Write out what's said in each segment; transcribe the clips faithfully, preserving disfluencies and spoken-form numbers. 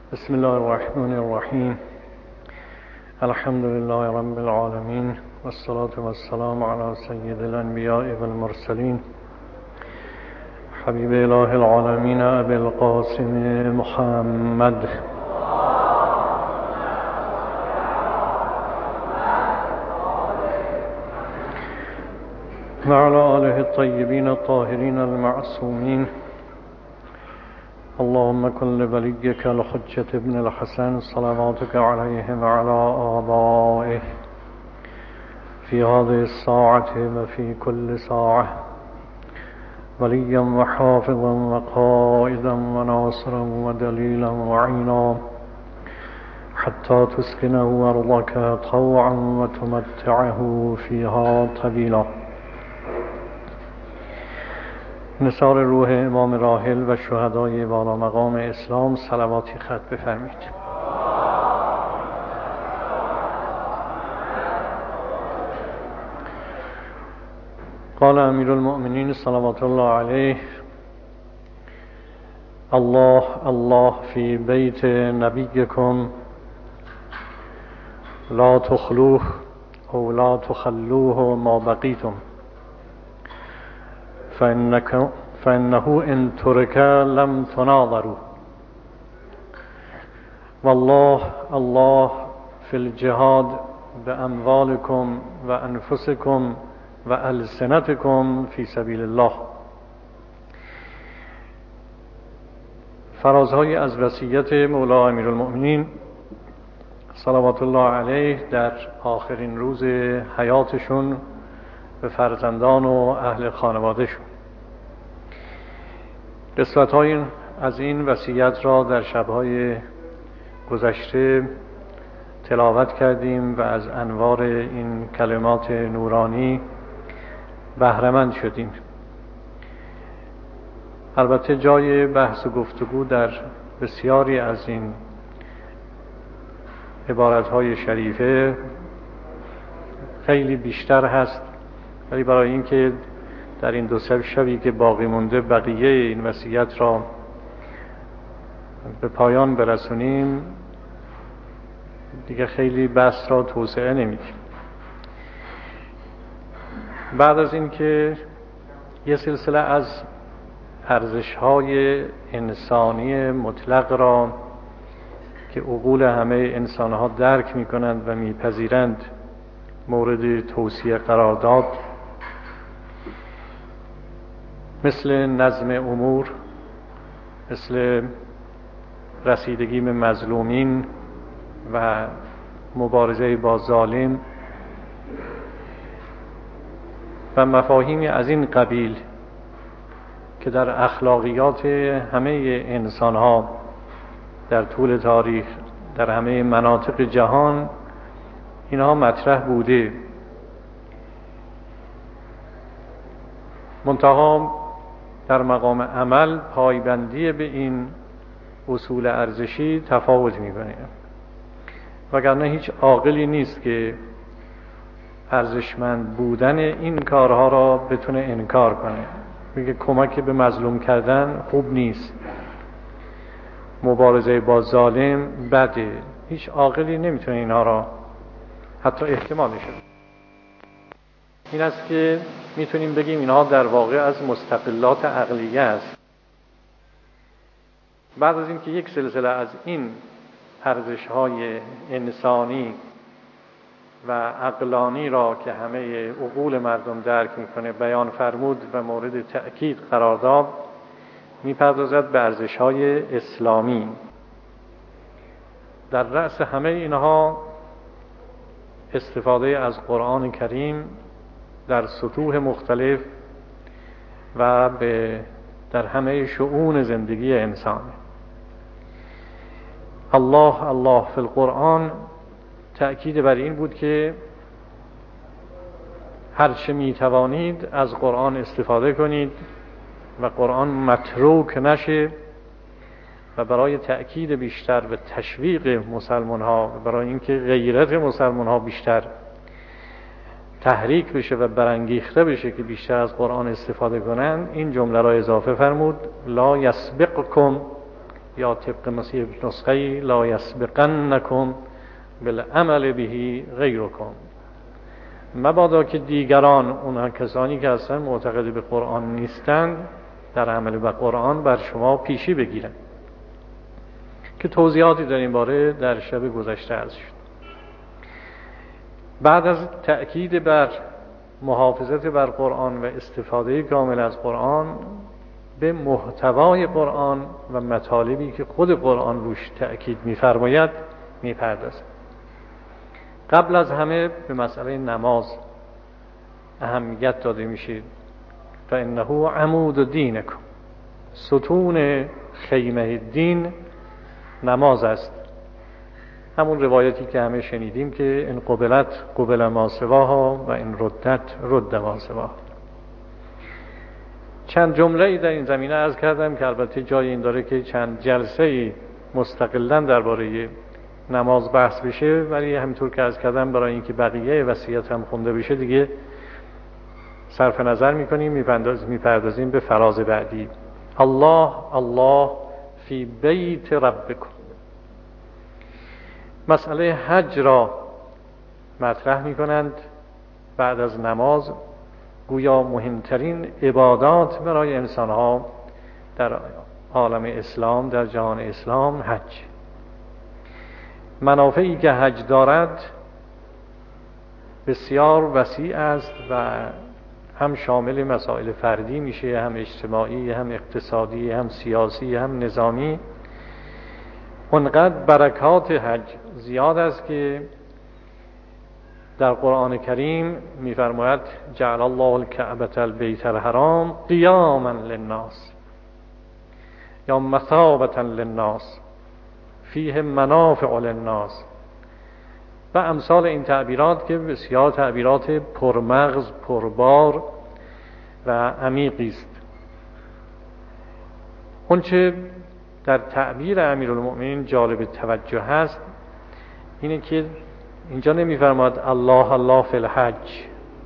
بسم الله الرحمن الرحیم. الحمد لله رب العالمین والصلاة والسلام علی سید الانبیاء والمرسلین حبیب اله العالمین ابی القاسم محمد وعلى آله الطيبين الطاهرين المعصومين. اللهم كن لوليك الحجة ابن الحسن صلواتك عليه وعلى آبائه في هذه الساعة وفي كل ساعة وليا وحافظا وقائدا وناصرا ودليلا وعينا حتى تسكنه أرضك طوعا وتمتعه فيها طويلا. نثار روح امام راحل و شهدای والا مقام اسلام صلواتی ختم بفرمایید. قال امیر المؤمنین صلوات الله علیه: الله الله فی بیت نبیکم لا تخلوه او لا تخلوه ما بقیتم فإنه إن ترك لم تناظروا. والله الله في الجهاد بأموالكم وأنفسكم وألسنتكم في سبيل الله. فرازهای از وصیت مولا امیرالمؤمنین صلوات الله علیه در آخرین روز حیاتشون به فرزندان و اهل خانوادهشون. قسمت‌های از این وصیت را در شب‌های گذشته تلاوت کردیم و از انوار این کلمات نورانی بهره‌مند شدیم. البته جای بحث و گفتگو در بسیاری از این عبارت‌های شریفه خیلی بیشتر هست، ولی برای اینکه در این دو سه شبی که باقی مونده بقیه این وصیت را به پایان برسونیم دیگه خیلی بحث را توسعه نمیدیم. بعد از این که یه سلسله از ارزش‌های انسانی مطلق را که عقول همه انسان‌ها درک می‌کنند و می‌پذیرند مورد توصیه قرار داد، مثل نظم امور، مثل رسیدگی به مظلومین و مبارزه با ظالم و مفاهیمی از این قبیل که در اخلاقیات همه انسان‌ها در طول تاریخ در همه مناطق جهان اینها مطرح بوده، منتها در مقام عمل پایبندی به این اصول ارزشی تفاوت می‌کنه. وگرنه هیچ عاقلی نیست که ارزشمند بودن این کارها را بتونه انکار کنه. میگه کمک به مظلوم کردن خوب نیست، مبارزه با ظالم بده. هیچ عاقلی نمیتونه اینها را حتی احتمالش بده. این است که میتونیم بگیم اینها در واقع از مستقلات عقلیه است. بعد از اینکه یک سلسله از این ارزش‌های انسانی و عقلانی را که همه عقول مردم درک میکنه بیان فرمود و مورد تأکید قرار داد، میپردازد به ارزش‌های اسلامی. در رأس همه اینها استفاده از قرآن کریم در سطوح مختلف و به در همه شؤون زندگی انسان. الله الله فی القرآن تأکید بر این بود که هرچه میتوانید از قرآن استفاده کنید و قرآن متروک نشه، و برای تأکید بیشتر و تشویق مسلمان ها و برای اینکه غیرت مسلمان ها بیشتر تحریک بشه و برانگیخته بشه که بیشتر از قرآن استفاده کنند، این جمله را اضافه فرمود: لا یسبقکم یا طبق مسیح نسخه لا یسبقنکم بالعمل به غیرکم، مبادا که دیگران، اونها کسانی که هستن معتقد به قرآن نیستند، در عمل به قرآن بر شما پیشی بگیرن، که توضیحاتی در این باره در شب گذشته عرض شد. بعد از تأکید بر محافظت بر قرآن و استفاده کامل از قرآن، به محتوای قرآن و مطالبی که خود قرآن روش تأکید می‌فرماید می‌پردازد. قبل از همه به مسئله نماز اهمیت داده میشه. فإنه عمود دینکم، ستون خیمه دین نماز است. همون روایتی که همه شنیدیم که ان قبلت قبل ما سواها و ان ردت رد ما سواها. چند جمله ای در این زمینه عرض کردم که البته جای این داره که چند جلسه ای مستقلاً درباره نماز بحث بشه، ولی همینطور که عرض کردم برای اینکه بقیه وصیت هم خونده بشه دیگه صرف نظر میکنیم، میپردازیم به فراز بعدی. الله الله فی بیت ربکم. مسئله حج را مطرح میکنند بعد از نماز، گویا مهمترین عبادات برای انسانها در عالم اسلام، در جهان اسلام حج. منافعی که حج دارد بسیار وسیع است و هم شامل مسائل فردی میشه، هم اجتماعی، هم اقتصادی، هم سیاسی، هم نظامی. اونقدر برکات حج زیاد است که در قرآن کریم میفرماید جعل الله الکعبة البیت الحرام قیاما للناس یا مثابة للناس فیه منافع للناس و امثال این تعبیرات که بسیار تعبیرات پرمغز، پربار و عمیقی است. اونچه در تعبیر امیرالمؤمنین جالب توجه هست اینه که اینجا نمیفرماد الله الله فی الحج.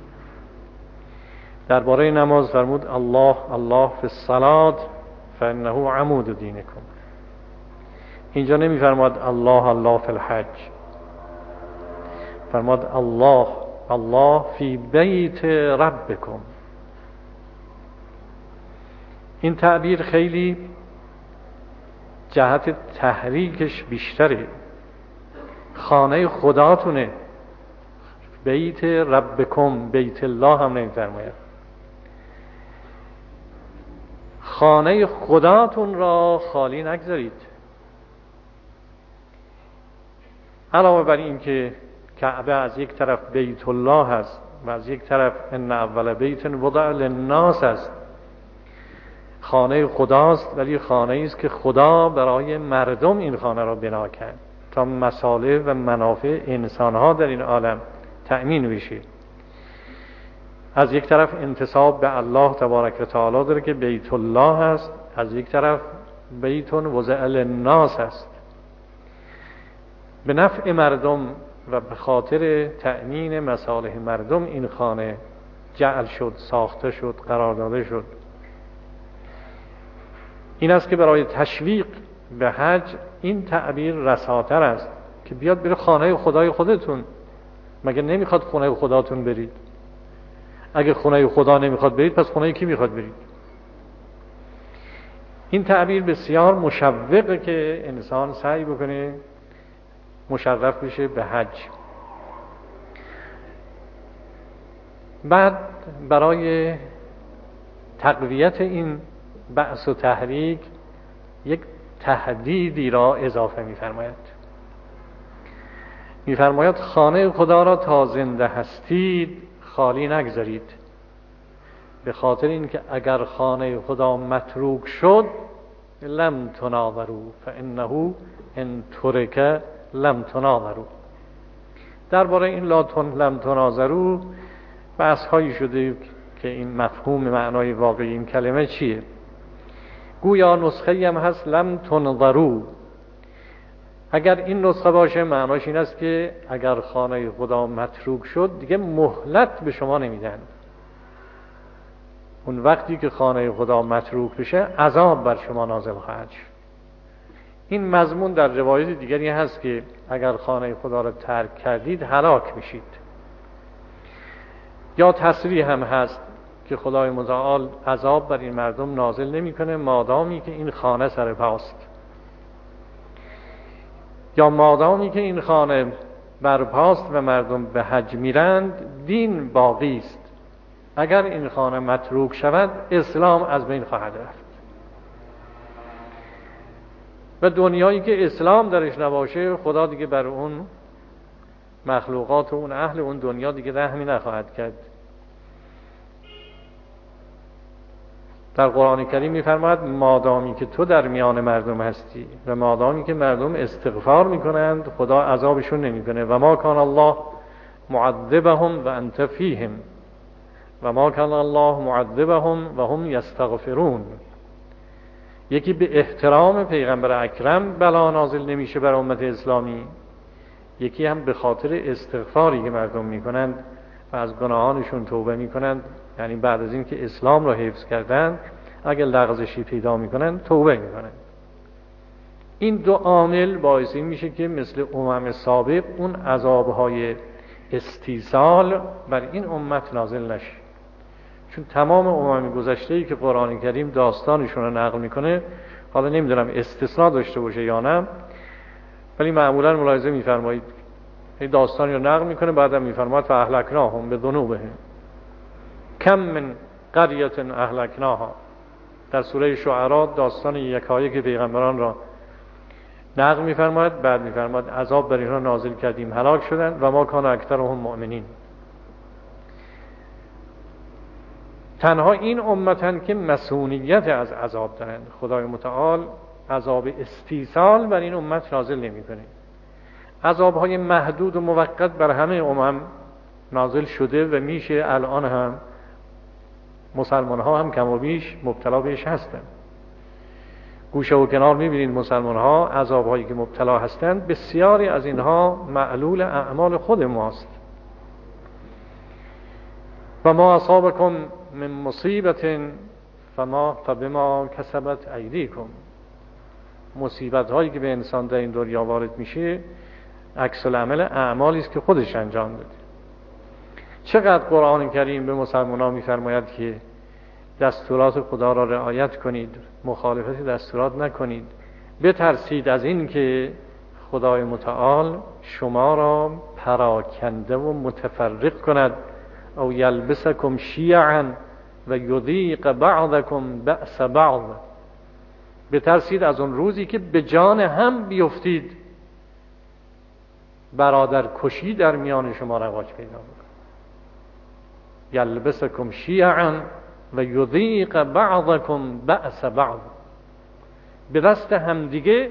درباره نماز فرمود الله الله فی الصلاة فانه عمود دینکم. اینجا نمیفرماد الله الله فی الحج، فرماد الله الله فی بیت ربکم. این تعبیر خیلی جهت تحریکش بیشتره. خانه خداتونه، بیت ربکم، بیت الله هم نمیفرماید. خانه خداتون را خالی نگذارید. علاوه بر این که کعبه از یک طرف بیت الله هست و از یک طرف ان اول بیت وضع للناس است، خانه خداست، ولی خانه است که خدا برای مردم این خانه را بنا کرد تا مصالح و منافع انسانها در این عالم تأمین بشه. از یک طرف انتساب به الله تبارک و تعالی داره که بیت الله هست، از یک طرف بیت وضع للناس است، به نفع مردم و به خاطر تأمین مصالح مردم این خانه جعل شد، ساخته شد، قرار داده شد. این است که برای تشویق به حج این تعبیر رساتر است که بیاد بره خانه خدای خودتون. مگه نمیخواد خانه خداتون برید؟ اگه خانه خدا نمیخواد برید پس خانه کی میخواد برید؟ این تعبیر بسیار مشوقه که انسان سعی بکنه مشرف بشه به حج. بعد برای تقویت این بأس و تحریک یک تهدیدی را اضافه می‌فرماید. می‌فرماید خانه خدا را تا زنده هستید خالی نگذارید، به خاطر اینکه اگر خانه خدا متروک شد لم تناظروا فانه ان ترک لم تناظروا. درباره این لا تن لم تناظروا بحث هایی شده که این مفهوم معنای واقعی این کلمه چیه. گویا نسخه هم هست لم تنظروا. اگر این نسخه باشه معناش این است که اگر خانه خدا متروک شد دیگه مهلت به شما نمیدن. اون وقتی که خانه خدا متروک بشه عذاب بر شما نازل خواهد شد. این مضمون در روایت دیگری هست که اگر خانه خدا را ترک کردید هلاک میشید. یا تصریح هم هست که خدای متعال عذاب بر این مردم نازل نمیکنه مادامی که این خانه سر پاست، یا مادامی که این خانه برپاست و مردم به حج میرند دین باقی است. اگر این خانه متروک شود اسلام از بین خواهد رفت و دنیایی که اسلام درش نباشه خدا دیگه بر اون مخلوقات و اون اهل اون دنیا دیگه رحمی نخواهد کرد. در قرآن کریم می‌فرماید مادامی که تو در میان مردم هستی و مادامی که مردم استغفار میکنند خدا عذابشون نمیکنه. و ما کان الله معذبهم و انت فیهم و ما کان الله معذبهم و هم یستغفرون. یکی به احترام پیغمبر اکرم بلا نازل نمیشه بر امت اسلامی، یکی هم به خاطر استغفاری که مردم میکنند و از گناهانشون توبه میکنند، یعنی بعد از این که اسلام را حفظ کردند اگر لغزشی پیدا میکنند توبه میکنند. این دو عامل باعث این میشه که مثل امم سابق اون عذابهای استیصال بر این امت نازل نشه. چون تمام امم گذشته‌ای که قرآن کریم داستانشون رو نقل میکنه، حالا نمیدونم استثناء داشته باشه یا نه، ولی معمولا ملاحظه میفرمایید این داستانی رو نقل میکنه بعدم میفرماید فاهلکناهم بذنوبهم کم من قریة اهلکناها. در سوره شعراء داستان یکایک پیغمبران را نقل میفرماید، بعد میفرماید عذاب بر اینها نازل کردیم هلاک شدند و ما کان اکثرهم مؤمنین. تنها این امتن که مسئولیت از عذاب دارند. خدای متعال عذاب استیصال بر این امت نازل نمیکنه. عذابهای محدود و موقت بر همه امم نازل شده و میشه الان هم مسلمان ها هم کم و بیش مبتلا بهش هستند. گوشه و کنار میبینید مسلمان ها عذابهایی که مبتلا هستند بسیاری از اینها معلول اعمال خود ماست. و ما اصابکم من مصیبت فما فبما کسبت ایدیکم. مصیبت هایی که به انسان در این دنیا وارد میشه عکس العمل اعمالی است که خودش انجام داده. چقدر قرآن کریم به مسلمانان میفرماید که دستورات خدا را رعایت کنید، مخالفت دستورات نکنید، بترسید از این که خدای متعال شما را پراکنده و متفرق کند او یلبسکم شیعا و یذیق بعضکم بأس بعض. بترسید از اون روزی که به جان هم بیفتید، برادر کشی در میان شما رواج پیدا می‌کند. یلبسکم شیعا و یذیق بعضکم بأس بعض. به دست هم دیگه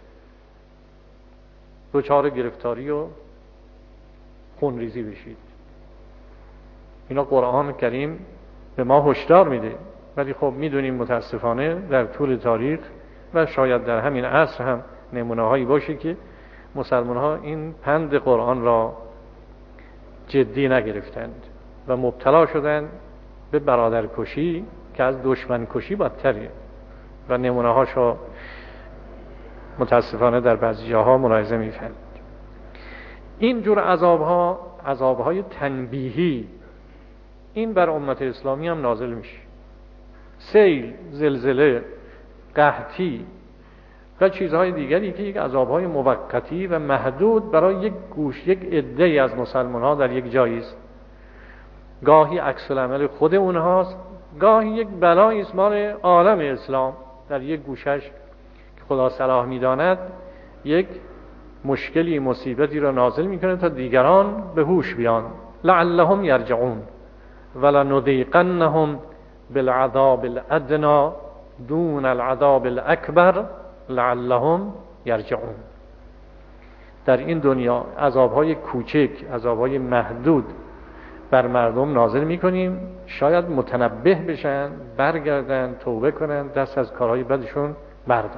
دچار گرفتاری و خونریزی بشید. اینا قرآن کریم به ما هشدار میده، ولی خب میدونیم متاسفانه در طول تاریخ و شاید در همین عصر هم نمونه هایی باشه که مسلمان ها این پند قرآن را جدی نگرفتند و مبتلا شدند به برادر کشی که از دشمن کشی بدتره و نمونه هاشو متاسفانه در بعضی جاها ملاحظه می‌کنید. این جور عذاب ها عذاب های تنبیهی این بر امت اسلامی هم نازل میشه. سیل، زلزله، قحطی و چیزهای دیگری که یک عذابهای موقتی و محدود برای یک گوش یک عده از مسلمان ها در یک جایی است. گاهی عکس العمل خود اونهاست، گاهی یک بلایی است مال عالم اسلام در یک گوشش که خدا صلاح میداند یک مشکلی مصیبتی را نازل میکنه تا دیگران به هوش بیان. لعلهم یرجعون ولنذیقنهم بالعذاب الادنی دون العذاب الاکبر لعلهم یرجعون. در این دنیا عذابهای کوچک، عذابهای محدود بر مردم نازل میکنیم شاید متنبه بشن، برگردن، توبه کنن، دست از کارهای بدشون بردارن.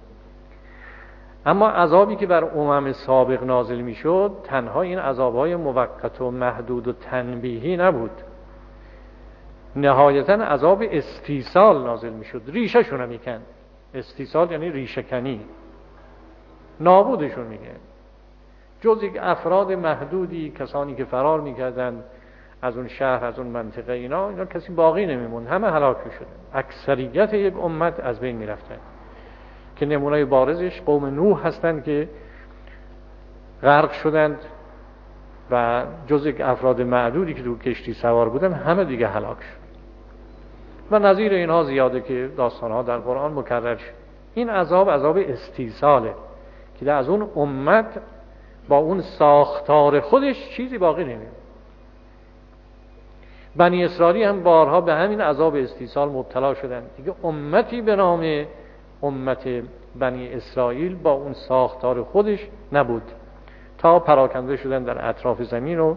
اما عذابی که بر امم سابق نازل میشد تنها این عذابهای موقت و محدود و تنبیهی نبود، نهایتا عذاب استیصال نازل میشد، ریشه شون میکند. استیصال یعنی ریشه کنی. نابودشون میگه، جز یک افراد محدودی، کسانی که فرار میکردن از اون شهر، از اون منطقه، اینا اینا کسی باقی نمیموند، همه هلاک میشدن. اکثریت یک امت از بین میرفتن که نمونه بارزش قوم نوح هستند که غرق شدند و جز یک افراد معدودی که تو کشتی سوار بودن همه دیگه هلاک شد. و نظیر اینها زیاده که داستانها در قرآن مکرر شد. این عذاب عذاب استیصاله که از اون امت با اون ساختار خودش چیزی باقی نمیمونه. بنی اسرائیل هم بارها به همین عذاب استیصال مبتلا شدند. دیگه امتی به نام امت بنی اسرائیل با اون ساختار خودش نبود تا پراکنده شدن در اطراف زمین. و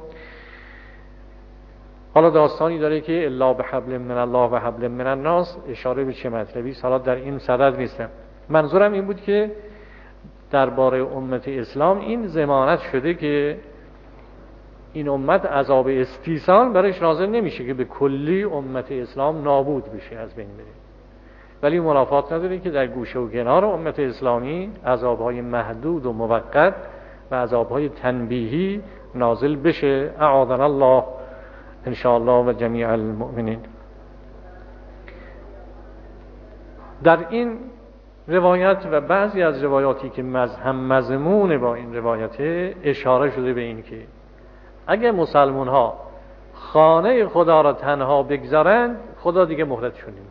حالا داستانی داره که الا بحبل من الله و حبل من الناس اشاره به چه مطلبی، حالا در این صدد نیستم. منظورم این بود که درباره امت اسلام این ضمانت شده که این امت عذاب استیصال برش نازل نمیشه که به کلی امت اسلام نابود بشه، از بین بره، ولی منافات نداره که در گوشه و کنار امت اسلامی عذابهای محدود و موقت و عذابهای تنبیهی نازل بشه. اعاذنا الله ان شاء الله و جمیع المؤمنین. در این روایت و بعضی از روایاتی که هم مضمون با این روایت اشاره شده به این که اگه مسلمان ها خانه خدا را تنها بگذارند خدا دیگه مهلتشون نمیده.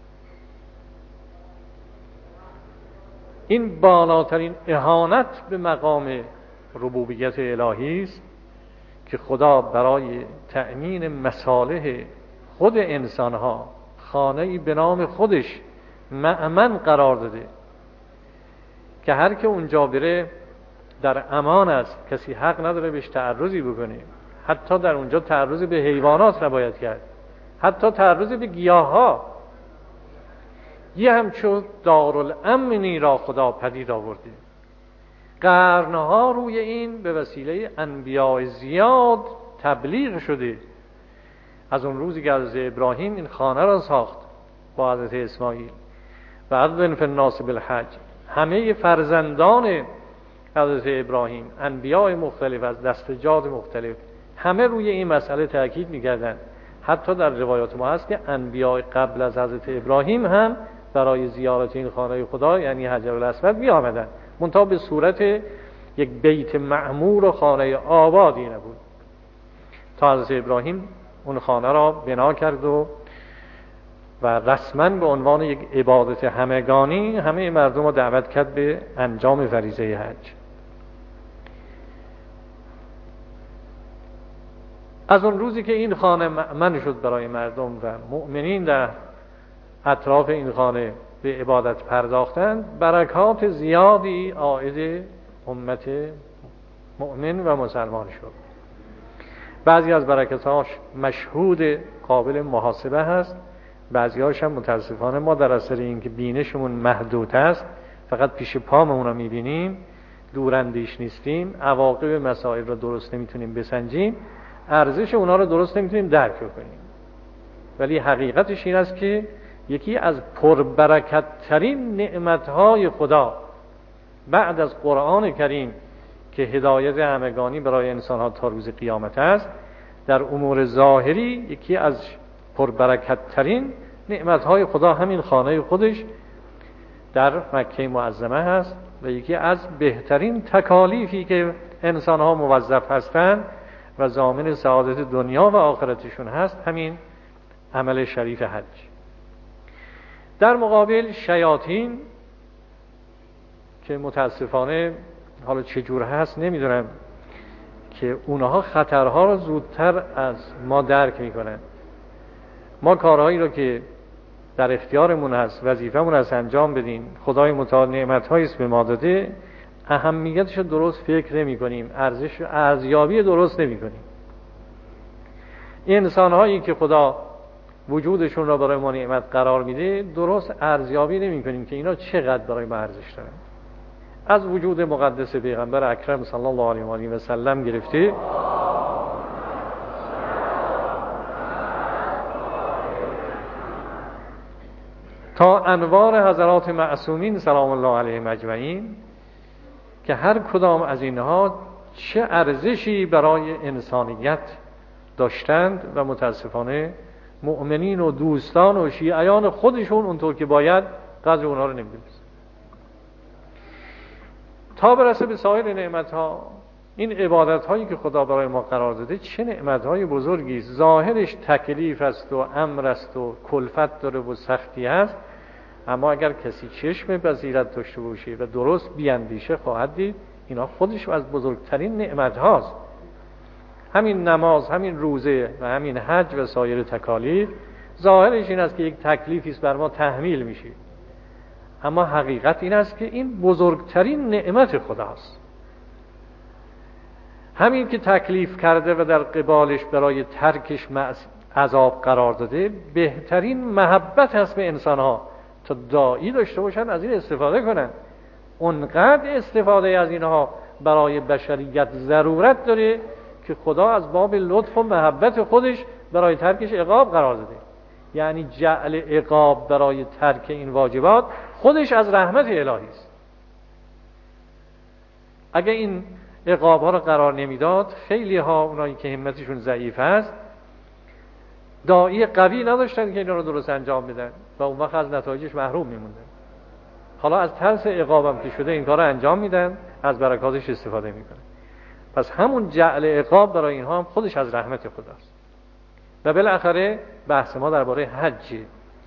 این بالاترین اهانت به مقام ربوبیت الهی است که خدا برای تأمین مصالح خود انسان ها خانه‌ای به نام خودش مأمن قرار داده که هر که اونجا بره در امان است، کسی حق نداره بهش تعرضی بکنه، حتی در اونجا تعرض به حیوانات نباید کرد، حتی تعرض به گیاها. یه همچون دارالامنی را خدا پدید آورده. قرنها روی این به وسیله انبیاء زیاد تبلیغ شده. از اون روزی که حضرت ابراهیم این خانه را ساخت با حضرت اسماعیل و اذن فی الناس بالحج، همه فرزندان حضرت ابراهیم، انبیاء مختلف از دستجات مختلف، همه روی این مسئله تاکید می‌کردند. حتی در روایات ما هست که انبیاء قبل از حضرت ابراهیم هم برای زیارت این خانه خدا یعنی حجر الاسود می آمدند، منتها به صورت یک بیت معمور و خانه آبادی نبود، تا حضرت ابراهیم اون خانه را بنا کرد و و رسما به عنوان یک عبادت همگانی همه مردم را دعوت کرد به انجام فریضه حج. از اون روزی که این خانه مأمن شد برای مردم و مؤمنین در اطراف این خانه به عبادت پرداختند، برکات زیادی عائد امت مؤمن و مسلمان شد. بعضی از برکاتاش مشهود قابل محاسبه هست، بعضی هاش هم متاسفانه ما در اثر این که بینشمون محدود هست فقط پیش پامون رو میبینیم، دوراندیش نیستیم، عواقب مسائل رو درست نمیتونیم بسنجیم، ارزش اونا رو درست نمیتونیم درک کنیم. ولی حقیقتش این است که یکی از پربرکت ترین نعمتهای خدا بعد از قرآن کریم که هدایت همگانی برای انسان‌ها تا روز قیامت است، در امور ظاهری یکی از پربرکت ترین نعمتهای خدا همین خانه خودش در مکه معظمه هست و یکی از بهترین تکالیفی که انسان‌ها موظف هستند و ضامن سعادت دنیا و آخرتشون هست همین عمل شریف حج. در مقابل شیاطین که متاسفانه حالا چجور هست نمیدونم که اونها خطرها رو زودتر از ما درک میکنن. ما کارهایی رو که در اختیارمون هست، وظیفمون هست انجام بدیم، خدای متعال نعمت‌هایی است به ما داده، اهمیتش رو درست فکر نمی کنیم، ارزش ارزیابی درست نمی کنیم. این انسان‌هایی که خدا وجودشون را برای ما نعمت قرار میده درست ارزیابی نمی کنیم که اینا چقدر برای ما ارزش دارن. از وجود مقدس پیغمبر اکرم صلی الله علیه و آله و سلم گرفته تا انوار حضرات معصومین سلام الله علیهم اجمعین، که هر کدام از اینها چه ارزشی برای انسانیت داشتند و متاسفانه مؤمنین و دوستان و شیعیان خودشون اونطور که باید قدر اونها رو نمی‌دونست. تا برسه به سایر نعمت‌ها، این عبادت‌هایی که خدا برای ما قرار داده چه نعمت‌های بزرگی است. ظاهرش تکلیف است و امر است و کلفت داره و سختی است، اما اگر کسی چشم بصیرت داشته باشه و درست بیاندیشه خواهد دید اینا خودش از بزرگترین نعمت هاست. همین نماز، همین روزه و همین حج و سایر تکالیف ظاهرش این است که یک تکلیفی است بر ما تحمیل میشه، اما حقیقت این است که این بزرگترین نعمت خداست. همین که تکلیف کرده و در قبالش برای ترکش عذاب قرار داده بهترین محبت هست به انسان ها تا داعی داشته باشن از این استفاده کنن. اونقدر استفاده از اینها برای بشریت ضرورت داره که خدا از باب لطف و محبت خودش برای ترکش عقاب قرار داده. یعنی جعل عقاب برای ترک این واجبات خودش از رحمت الهی است. اگه این عقاب ها رو قرار نمیداد، خیلی ها اونایی که همتشون ضعیف است داعی قوی نداشتن که اینا رو درست انجام بدن و اون وقت از نتایجش محروم میموندن. حالا از ترس عقابم که شده این کار رو انجام میدن، از برکاتش استفاده میکنن. پس همون جعل عقاب برای اینها هم خودش از رحمت خداست. و بالاخره بحث ما درباره حج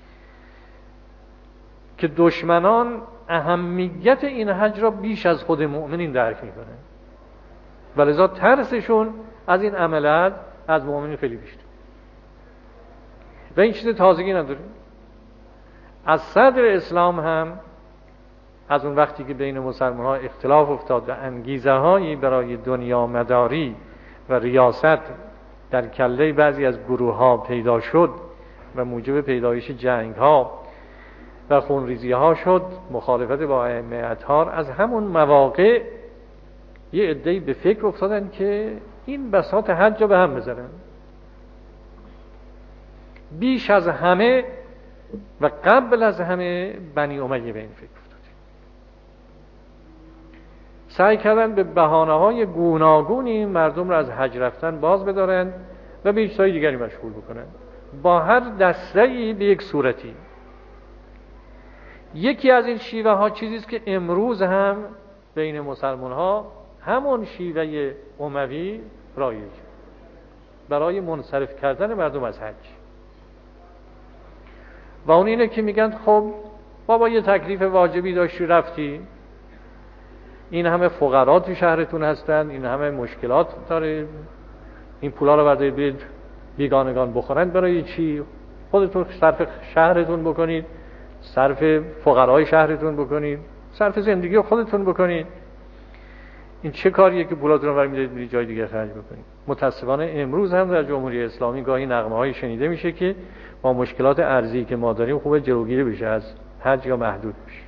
که دشمنان اهمیت این حج را بیش از خود مؤمنین درک میکنن، ولذا ترسشون از این عملیات از مؤمنین خیلی بیشتر. و این چیز تازگی نداره. از صدر اسلام هم از اون وقتی که بین مسلمان ها اختلاف افتاد و انگیزه هایی برای دنیا مداری و ریاست در کله بعضی از گروه ها پیدا شد و موجب پیدایش جنگ ها و خونریزی ها شد، مخالفت با ائمه اطهار، از همون مواقع یه عده‌ای به فکر افتادن که این بساط حج رو به هم بزنن. بیش از همه و قبل از همه بنی امیه به این فکر افتاد. سعی کردن به بهانه‌های گوناگونی مردم را از حج رفتن باز بدارن و به چیزهای دیگری مشغول بکنن، با هر دسته‌ای به یک صورتی. یکی از این شیوه ها چیزی است که امروز هم بین مسلمان ها همون شیوه اموی رایج برای منصرف کردن مردم از حج. و اون اینه که میگن خب بابا یه تکلیف واجبی داشتی رفتی، این همه فقرا تو شهرتون هستن، این همه مشکلات داره، این پولا رو بردارید برید بیگانگان بخورند، برای چی؟ خودتون صرف شهرتون بکنید، صرف فقرای شهرتون بکنید، صرف زندگی خودتون بکنید. این چه کاریه که پولاتون رو برمی‌دارید برید جای دیگه خرج بکنید؟ متأسفانه امروز هم در جمهوری اسلامی گاهی نغمه‌هایی شنیده میشه که با مشکلات ارزی که ما داریم خوبه جلوگیری بشه از حج یا محدود بشه.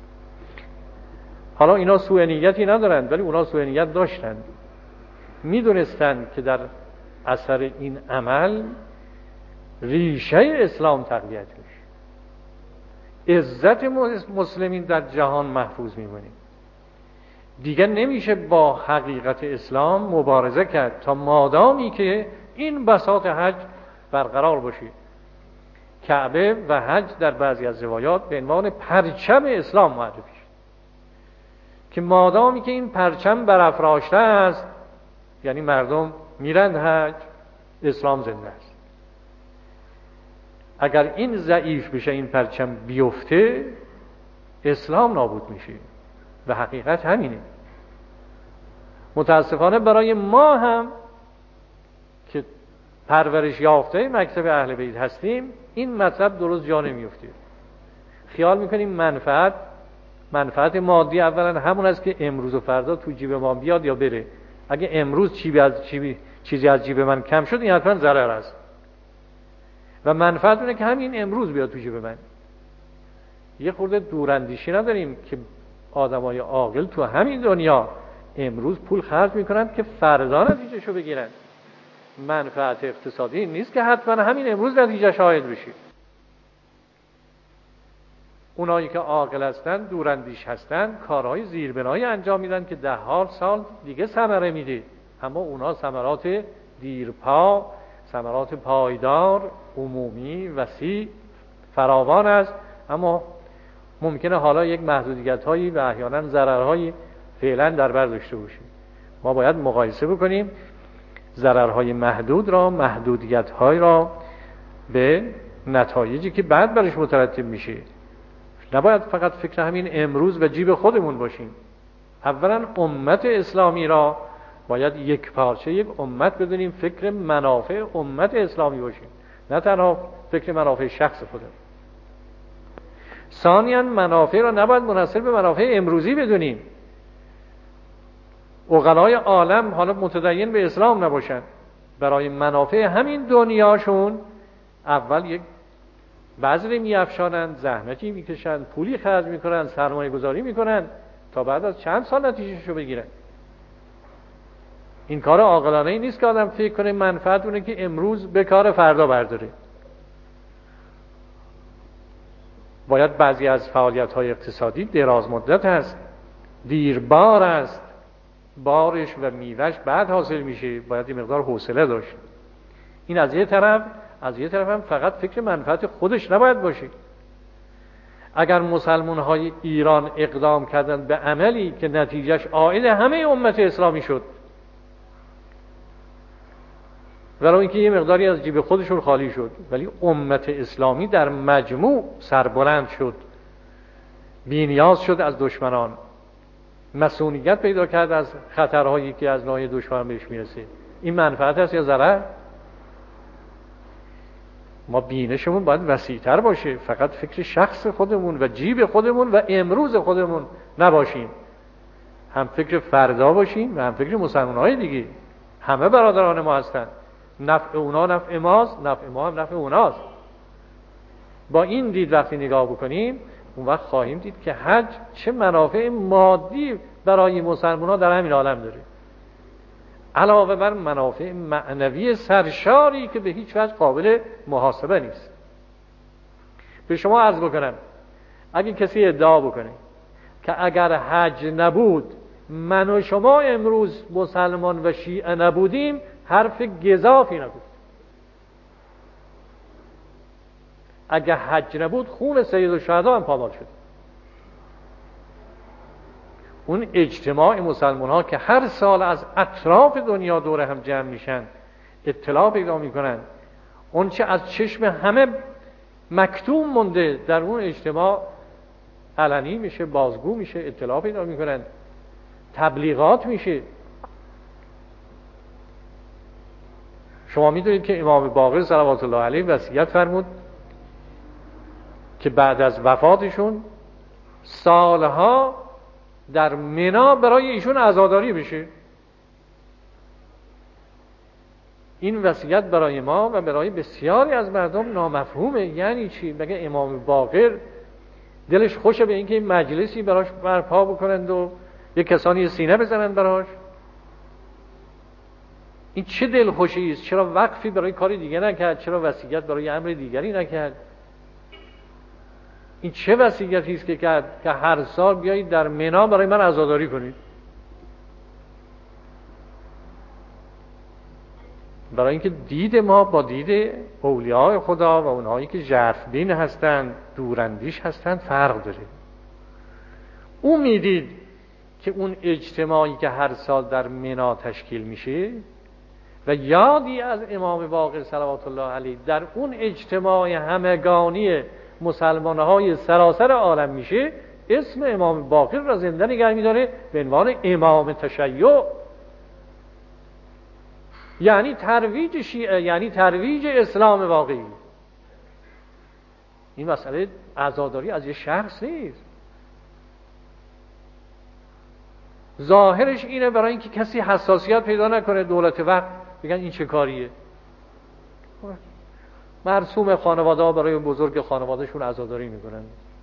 حالا اینا سوء نیتی ندارند، ولی اونا سوء نیت داشتن، میدونستند که در اثر این عمل ریشه اسلام تقویت میشه، عزت مسلمین در جهان محفوظ میمونه. دیگه نمیشه با حقیقت اسلام مبارزه کرد تا مادامی که این بساط حج برقرار باشه. کعبه و حج در بعضی از روایات به عنوان پرچم اسلام معرفی شد که مادامی که این پرچم برافراشته است، یعنی مردم میرند حج، اسلام زنده است. اگر این ضعیف بشه، این پرچم بیفته، اسلام نابود میشه و حقیقت همینه. متاسفانه برای ما هم که پرورش یافته مکتب اهل بیت هستیم این مطلب درست جا نمیفته. خیال میکنیم منفعت منفعت مادی اولا همون است که امروز و فردا تو جیب ما بیاد یا بره. اگه امروز چیزی از جیب چیزی از جیب من کم شد، این حتما ضرر است. و منفعت اونه که همین امروز بیاد تو جیب من. یه خورده دوراندیشی نداریم که آدمای عاقل تو همین دنیا امروز پول خرج میکنن که فردا نتیجهشو بگیرن. منفعت اقتصادی نیست که حتما همین امروز نتیجه شاهد بشی. اونایی که عاقل هستند، دوراندیش هستند، کارهای زیربنایی انجام میدن که ده ها سال دیگه ثمره میده. اما اونا ثمرات دیرپا، ثمرات پایدار، عمومی، وسیع، فراوان است. اما ممکنه حالا یک محدودیت هایی و احیانا ضررهایی فعلا در بر داشته باشیم. ما باید مقایسه بکنیم ضررهای محدود را، محدودیت های را به نتایجی که بعد برش مترتب میشه. نباید فقط فکر همین امروز و جیب خودمون باشیم. اولا امت اسلامی را باید یک پارچه یک امت بدونیم، فکر منافع امت اسلامی باشیم، نه تنها فکر منافع شخص خودمون. ثانیاً منافع را نباید منحصر به منافع امروزی بدونیم. عقلای عالم حالا متدین به اسلام نباشن، برای منافع همین دنیاشون اول یک بذری میافشانند، زحمتی میکشند، پولی خرج میکنند، سرمایه گذاری میکنند تا بعد از چند سال نتیجهشو بگیرن. این کار عاقلانه ای نیست که آدم فکر کنه منفعت اونه که امروز به کار فردا برداره. باید بعضی از فعالیت‌های اقتصادی دراز مدت هست، دیربار است، بارش و میوهش بعد حاصل میشه، باید یه مقدار حوصله داشت. این از یه طرف. از یه طرف هم فقط فکر منفعت خودش نباید باشه. اگر مسلمان‌های ایران اقدام کردن به عملی که نتیجهش عائد همه امت اسلامی شد، ولو اینکه یه مقداری از جیب خودشون خالی شد، ولی امت اسلامی در مجموع سربلند شد، بی‌نیاز شد از دشمنان، مسئولیت پیدا کرد از خطرهایی که از ناحیه دشمن بهش میرسه. این منفعت است یا ضرر؟ ما بینشمون باید وسیع‌تر باشه، فقط فکر شخص خودمون و جیب خودمون و امروز خودمون نباشیم. هم فکر فردا باشیم و هم فکر مسلمان‌های دیگه. همه برادران ما هستن، نفع اونا نفع ماست، نفع ما هم نفع اوناست. با این دید وقتی نگاه بکنیم، اون وقت خواهیم دید که حج چه منافع مادی برای مسلمان‌ها در همین عالم داره، علاوه بر منافع معنوی سرشاری که به هیچ وجه قابل محاسبه نیست. به شما عرض بکنم، اگه کسی ادعا بکنه که اگر حج نبود من و شما امروز مسلمان و شیعه نبودیم، حرف گزافی نگفت. اگر حج نبود خون سید الشهدا هم پامال شد. اون اجتماع مسلمان ها که هر سال از اطراف دنیا دور هم جمع میشن، اطلاع پیدا میکنن، اون چه از چشم همه مکتوم مونده در اون اجتماع علنی میشه، بازگو میشه، اطلاع پیدا میکنن، تبلیغات میشه. شما میدونید که امام باقر صلوات الله علیه وصیت فرمود که بعد از وفاتشون سالها در منی برای ایشون عزاداری بشه. این وصیت برای ما و برای بسیاری از مردم نامفهومه. یعنی چی؟ مگه امام باقر دلش خوشه به اینکه این مجلسی براش برپا بکنند و یک کسانی سینه بزنند براش؟ این چه دلخوشی است؟ چرا وقفی برای کاری دیگه نکرد؟ چرا وصیت برای امر دیگری نکرد؟ این چه وصیتی است که کرد که هر سال بیایید در منی برای من عزاداری کنید؟ برای اینکه دید ما با دید اولیاء خدا و اونهایی که ژرف‌بین هستند، دوراندیش هستند، فرق داره. او میدید که اون اجتماعی که هر سال در منی تشکیل میشه و یادی از امام باقر صلوات الله علیه در اون اجتماع همگانی مسلمان‌های سراسر عالم میشه، اسم امام باقر را زنده نگه می‌داره به عنوان امام تشیع. یعنی ترویج شیعه، یعنی ترویج اسلام واقعی. این مسئله عزاداری از یه شخص نیست. ظاهرش اینه برای اینکه کسی حساسیت پیدا نکنه دولت وقت بگن این چه کاریه. مرسوم خانواده ها برای بزرگ خانوادهشون عزاداری میکنن.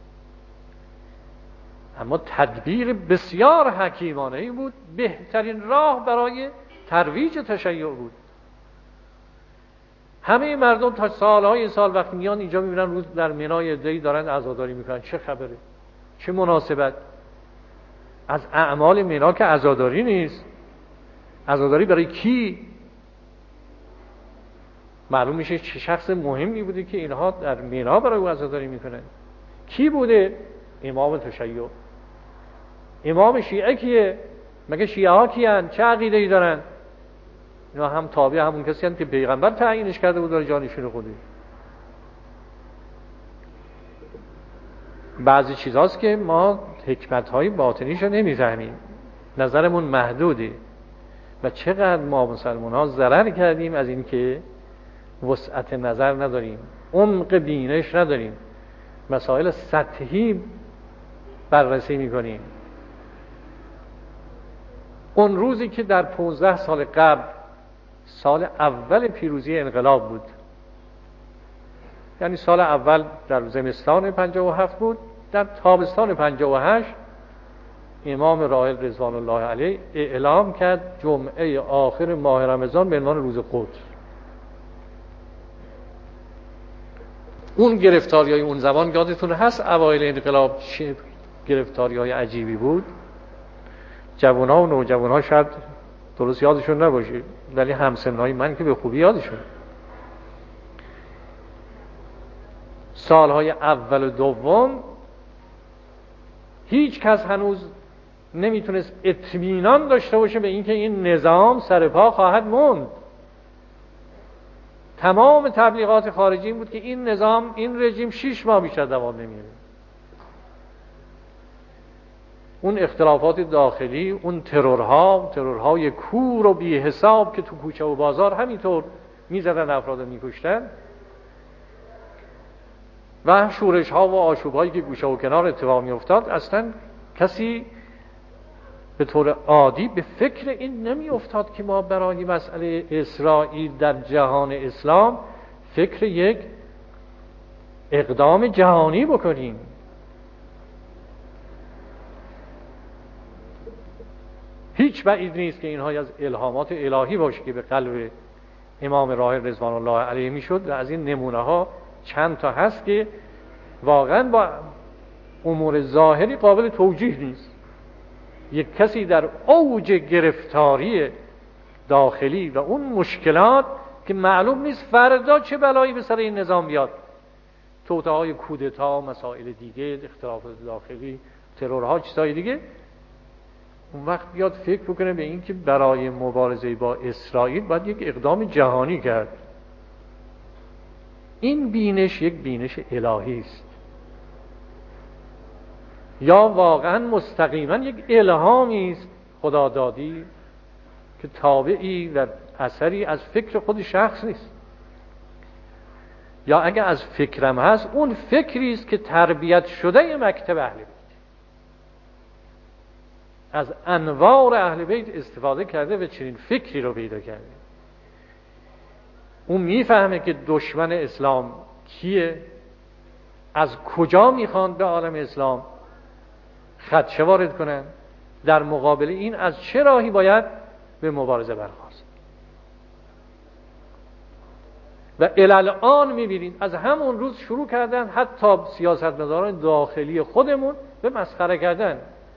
اما تدبیر بسیار حکیمانه ای بود، بهترین راه برای ترویج تشیع بود. همه مردم تا سالهای سال وقتی میان اینجا میبینن روز در منای عده‌ای دارن عزاداری میکنن. چه خبره؟ چه مناسبت؟ از اعمال منا که عزاداری نیست. عزاداری برای کی؟ معلوم میشه چه شخص مهمی بوده که اینها در منا برای او عزاداری میکنن. کی بوده؟ امام تشیع. امام شیعه کیه؟ مگه شیعه ها کیان؟ چه عقیده ای دارن؟ اینا هم تابع همون کسی هستند که پیغمبر تعیینش کرده بود برای جانشین خودش. بعضی چیزاست که ما حکمت‌های باطنیشو نمیفهمیم، نظرمون محدوده و چقدر ما مسلمان‌ها ضرر کردیم از این که وسعت نظر نداریم، عمق بینش نداریم، مسائل سطحی بررسی می‌کنیم. اون روزی که در پانزده سال قبل، سال اول پیروزی انقلاب بود، یعنی سال اول در زمستان پنجاه و هفت بود، در تابستان پنجاه و هشت امام راحل رضوان الله علیه اعلام کرد جمعه آخر ماه رمضان به عنوان روز قدس. اون گرفتاری‌های اون زمان یادتون هست اوایل انقلاب چه گرفتاری‌های عجیبی بود؟ جوان‌ها و نوجوان‌ها شاید درست یادشون نباشه، ولی همسن‌های من که به خوبی یادشون. سالهای اول و دوم هیچ کس هنوز نمیتونست اطمینان داشته باشه به اینکه این نظام سرپا خواهد موند. تمام تبلیغات خارجی این بود که این نظام، این رژیم شش ماه بیشتر دوام نمیاره. اون اختلافات داخلی، اون ترورها، ترورهای کور و بی حساب که تو کوچه و بازار همینطور میزدن، افراد میکشتن، و شورش ها و آشوب هایی که گوشه و کنار اتفاق می افتاد، اصلا کسی به طور عادی به فکر این نمی افتاد که ما برای مسئله اسرائیل در جهان اسلام فکر یک اقدام جهانی بکنیم. هیچ بعید نیست که اینها از الهامات الهی باشه که به قلب امام راحل رضوان الله علیه میشد، و از این نمونه ها چند تا هست که واقعا با امور ظاهری قابل توجیه نیست. یک کسی در اوج گرفتاری داخلی و اون مشکلات که معلوم نیست فردا چه بلایی به سر این نظام بیاد، توطئه‌های کودتا، مسائل دیگه، اختلافات داخلی، ترورها، چیزهای دیگه، اون وقت بیاد فکر بکنه به این که برای مبارزه با اسرائیل باید یک اقدام جهانی کرد. این بینش یک بینش الهی است، یا واقعا مستقیما یک الهامی است خدادادی که تابعی و اثری از فکر خود شخص نیست، یا اگر از فکرم هست اون فکری است که تربیت شده مکتب اهل بیت، از انوار اهل بیت استفاده کرده و چنین فکری رو پیدا کرده. اون میفهمه که دشمن اسلام کیه، از کجا میخوان به عالم اسلام خدشه وارد کنن، در مقابل این از چه راهی باید به مبارزه برخاست. و الان میبینید از همون روز شروع کردن حتی سیاستمداران داخلی خودمون به مسخره کردن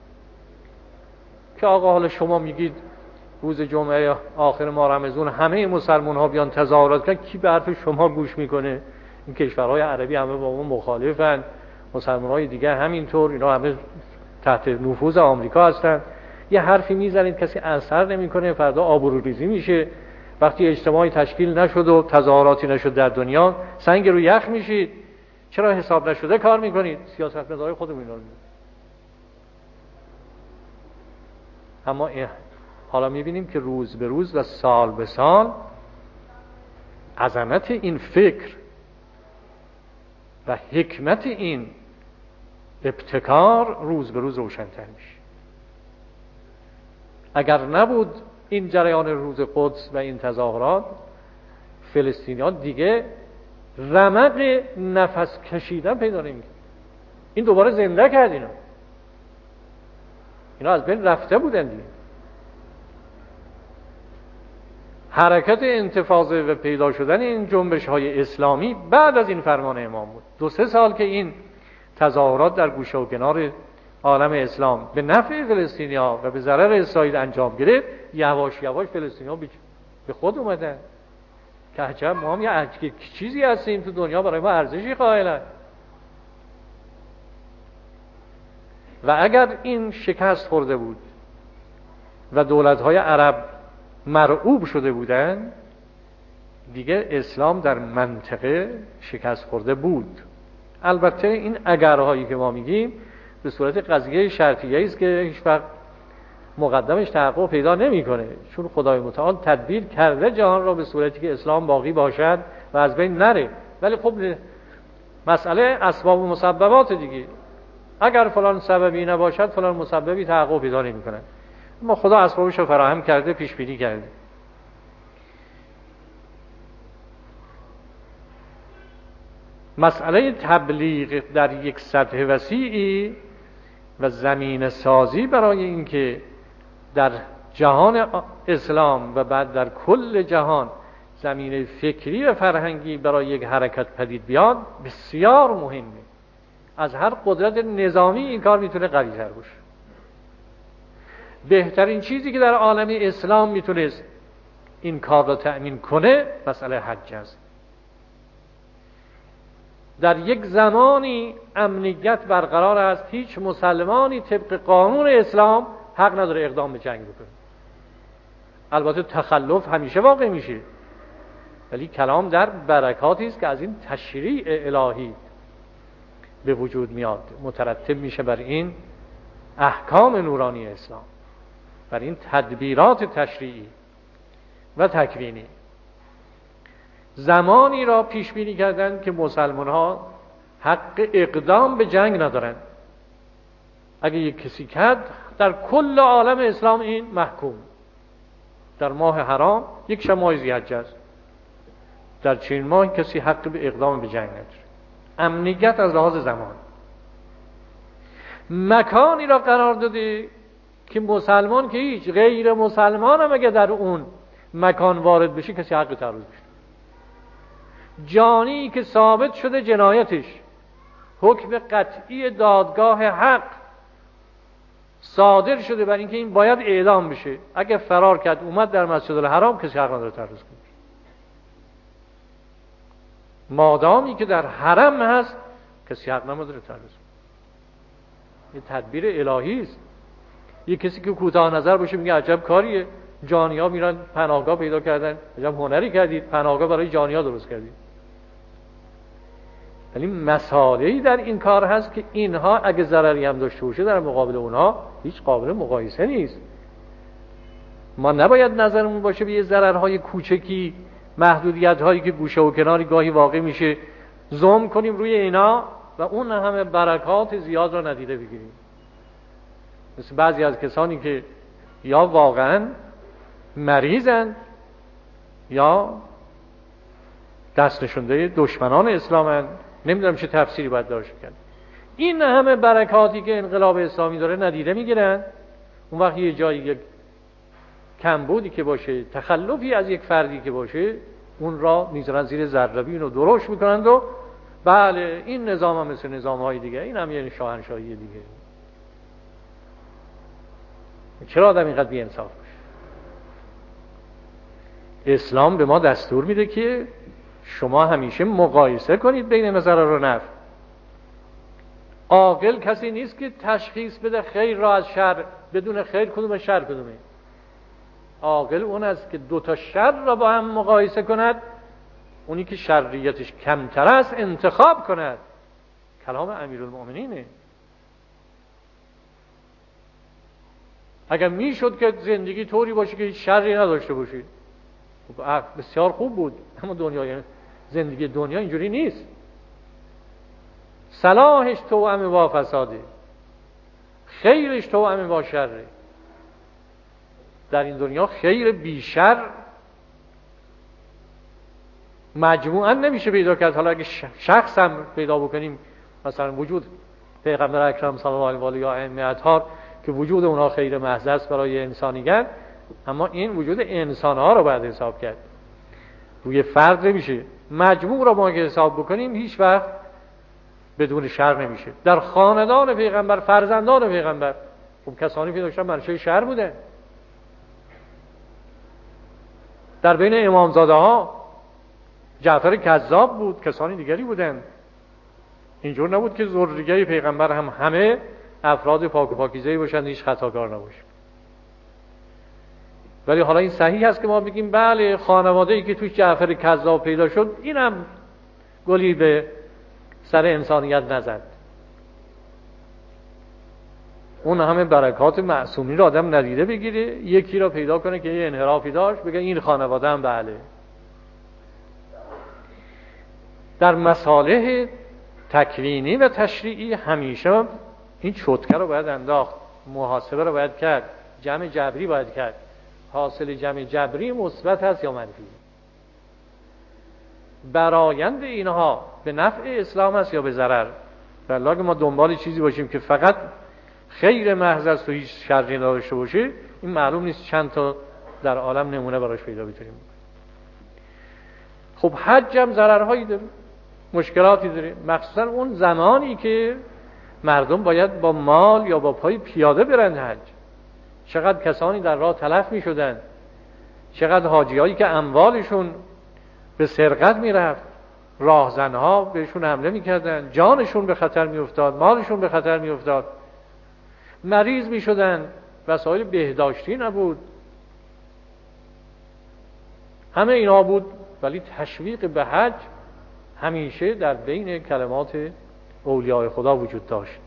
که آقا حالا شما میگید روز جمعه آخر ماه رمضان همه مسلمان ها بیان تظاهرات کنن، کی به حرف شما گوش میکنه؟ این کشورهای عربی همه با اون مخالفن، مسلمان های دیگه همینطور، اینا همه تحت نفوذ آمریکا هستن. یه حرفی میزنید کسی اثر نمیکنه، فردا آبروریزی میشه. وقتی اجتماعی تشکیل نشد و تظاهراتی نشد در دنیا، سنگ رو یخ میشید. چرا حساب نشده کار میکنید؟ سیاستمدارای خودمون اینا رو میگن. اما حالا میبینیم که روز به روز و سال به سال عظمت این فکر و حکمت این ابتکار روز به روز روشن‌تر میشه. اگر نبود این جریان روز قدس و این تظاهرات، فلسطینیان دیگه رمق نفس کشیدن پیدا نمی‌کردن. این دوباره زنده کرد اینا. اینا از بین رفته بودن دیگه. حرکت انتفاضه و پیدا شدن این جنبش های اسلامی بعد از این فرمان امام بود. دو سه سال که این تظاهرات در گوشه و کنار عالم اسلام به نفع فلسطینی‌ها و به ضرر اسرائیل انجام گرفت، یواش یواش فلسطینی‌ها به خود اومدن که عجب ما هم یه چیزی هستیم تو دنیا، برای ما ارزشی قائلن. و اگر این شکست خورده بود و دولت‌های عرب مرعوب شده بودند، دیگه اسلام در منطقه شکست خورده بود. البته این اگرهایی که ما میگیم به صورت قضیه شرطیه است که هیچ وقت مقدمش تحقق پیدا نمیکنه، چون خدای متعال تدبیر کرده جهان را به صورتی که اسلام باقی باشد و از بین نره. ولی خب مسئله اسباب و مسببات دیگه، اگر فلان سببی نباشد فلان مسببی تحقق پیدا نمیکنه. اما خدا اسبابش رو فراهم کرده، پیش بینی کرده. مسئله تبلیغ در یک سطح وسیعی و زمین سازی برای اینکه در جهان اسلام و بعد در کل جهان زمین فکری و فرهنگی برای یک حرکت پدید بیاد بسیار مهمه. از هر قدرت نظامی این کار میتونه قوی تر باشه. بهترین چیزی که در عالم اسلام میتونست این کار را تأمین کنه مسئله حج است. در یک زمانی امنیت برقرار است، هیچ مسلمانی طبق قانون اسلام حق نداره اقدام به جنگ بکنه. البته تخلف همیشه واقع میشه، ولی کلام در برکاتی است که از این تشریع الهی به وجود میاد، مترتب میشه بر این احکام نورانی اسلام، بر این تدبیرات تشریعی و تکوینی. زمانی را پیش بینی کردند که مسلمان ها حق اقدام به جنگ ندارند. اگه یک کسی کرد در کل عالم اسلام این محکوم. در ماه حرام یک شب ماه ذی‌حجه است، در چنین ماه کسی حق به اقدام به جنگ نداره. امنیت از لحاظ زمان. مکانی را قرار داده که مسلمان که هیچ، غیر مسلمان هم اگه در اون مکان وارد بشه کسی حق تعرض بشه. جانی که ثابت شده جنایتش حکم قطعی دادگاه حق صادر شده بر اینکه این باید اعدام بشه، اگه فرار کرد اومد در مسجد الحرام کسی حق نداره تعرض کنه. مادامی که در حرم هست کسی حق نداره تعرض کنه. این تدبیر الهی است. یه کسی که کوتاه نظر باشه میگه عجب کاریه، جانی‌ها میرن پناهگاه پیدا کردن، عجب هنری کردید، پناهگاه برای جانی‌ها درست کردید. ولی مسائلی در این کار هست که اینها اگه ضرری هم داشته باشه در مقابل اونها هیچ قابل مقایسه نیست. ما نباید نظرمون باشه به یه ضررهای کوچکی، محدودیت‌هایی که گوشه و کناری گاهی واقع میشه زوم کنیم روی اینا و اون همه برکات زیاد را ندیده بگیریم. مثل بعضی از کسانی که یا واقعا مریضن یا دست نشونده دشمنان اسلامن، نمیدونم چه تفسیری باید داشته کرد. این همه برکاتی که انقلاب اسلامی داره ندیده میگیرن. اون وقت یه جایی یک کمبودی که باشه، تخلفی از یک فردی که باشه، اون را میذارن زیر ذره‌بین و درشت میکنند و بله این نظام هم مثل نظام‌های دیگه، این هم یه شاهنشاهی دیگه. چرا آدم اینقدر بی‌انصاف باشه؟ اسلام به ما دستور میده که شما همیشه مقایسه کنید بین ضرر و نفع. عاقل کسی نیست که تشخیص بده خیر را از شر، بدون خیر کدوم شر کدومه. عاقل اون است که دو تا شر را با هم مقایسه کند، اونی که شریتش کمتر است انتخاب کند. کلام امیرالمؤمنینه. اگر میشد که زندگی طوری باشه که هیچ شری نداشته باشید بسیار خوب بود، اما دنیای زندگی دنیا اینجوری نیست. صلاحش توأم با فساده، خیرش توأم با شره. در این دنیا خیر بیشر مجموعاً نمیشه پیدا کرد. حالا اگه شخص هم پیدا بکنیم، مثلا وجود پیغمبر اکرم صلی الله علیه و آله یا ائمه اطهار که وجود اونها خیر محض است برای انسانیت، اما این وجود انسان ها رو باید حساب کرد، روی فرد نمیشه. مجموع رو ما که حساب بکنیم هیچ وقت بدون شر نمیشه. در خاندان پیغمبر، فرزندان پیغمبر، خب کسانی که داشتن منشأ شر بودن. در بین امامزاده ها جعفر کذاب بود، کسانی دیگری بودن. اینجور نبود که ذریه پیغمبر هم همه افراد پاک و پاکیزه‌ای باشند، هیچ خطاکار نباشه. ولی حالا این صحیح است که ما بگیم بله خانواده‌ای که توش جعفر کذاب پیدا شد اینم گلی به سر انسانیت نزد. اون همه برکات معصومی رو آدم ندیده بگیره، یکی را پیدا کنه که یه انحرافی داشت بگه این خانواده هم بله. در مصالح تکوینی و تشریعی همیشه این چوتکه رو باید انداخت، محاسبه رو باید کرد، جمع جبری باید کرد. حاصل جمع جبری مثبت هست یا منفی؟ برآیند اینها به نفع اسلام است یا به ضرر؟ والله که ما دنبال چیزی باشیم که فقط خیر محض است و هیچ شری نداشته باشه، این معلوم نیست چند تا در عالم نمونه براش پیدا بتونیم. خب حج هم ضررهایی داره، مشکلاتی داره، مخصوصا اون زمانی که مردم باید با مال یا با پای پیاده برن حج. چقدر کسانی در راه تلف می شدن، چقدر حاجیایی که اموالشون به سرقت می رفت، راهزنها بهشون حمله می کردن، جانشون به خطر می افتاد، مالشون به خطر می افتاد، مریض می شدن، وسایل بهداشتی نبود. همه اینا بود، ولی تشویق به حج همیشه در بین کلمات اولیاء خدا وجود داشت.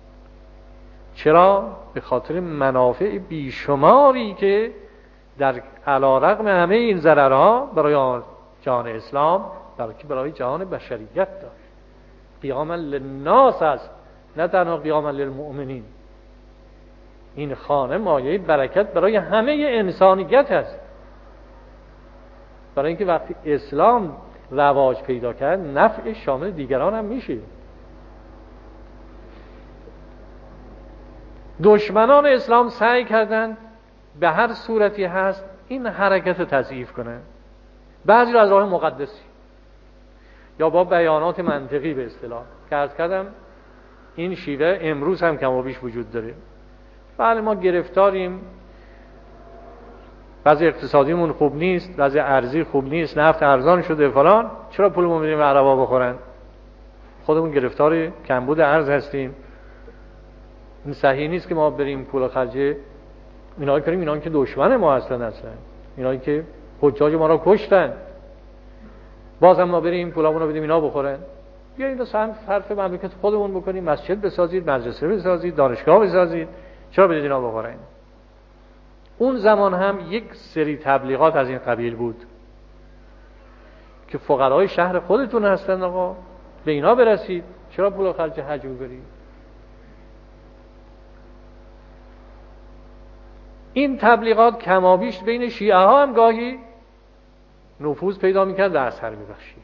چرا؟ به خاطر منافع بیشماری که در علیرغم همه این ضررها برای جهان اسلام، بلکه برای جهان بشریت داشت. قیاما للناس است، نه تنها قیاما للمؤمنین. این خانه مایه برکت برای همه انسانیت است. برای اینکه وقتی اسلام رواج پیدا کرد نفع شامل دیگران هم میشه. دشمنان اسلام سعی کردند به هر صورتی هست این حرکت رو تضعیف کنند، بعضی از راه مقدسی یا با بیانات منطقی به اصطلاح که عرض کردم این شیوه امروز هم کم و بیش وجود داره. بله ما گرفتاریم، وضع اقتصادیمون خوب نیست، وضع ارزی خوب نیست، نفت ارزان شده فلان، چرا پولمون میدیم عربا بخورن؟ خودمون گرفتار کمبود ارز هستیم. این صحیح نیست که ما بریم پول خرج اینا کنیم، اینا که دشمن ما هستن، اصلا اینا که حجاج ما را کشتن، بازم ما بریم پولامون رو بدیم اینا بخورن؟ بیا اینو صرف مملکت خودمون بکنیم، مسجد بسازید، مدرسه بسازید، دانشگاه بسازید، چرا بدید اینا بخورن؟ اون زمان هم یک سری تبلیغات از این قبیل بود که فقرای شهر خودتون هستن، آقا به اینا برسید، چرا پول خرج حج ببرید؟ این تبلیغات کمابیش بین شیعه ها هم گاهی نفوذ پیدا میکرد و اثر میبخشید.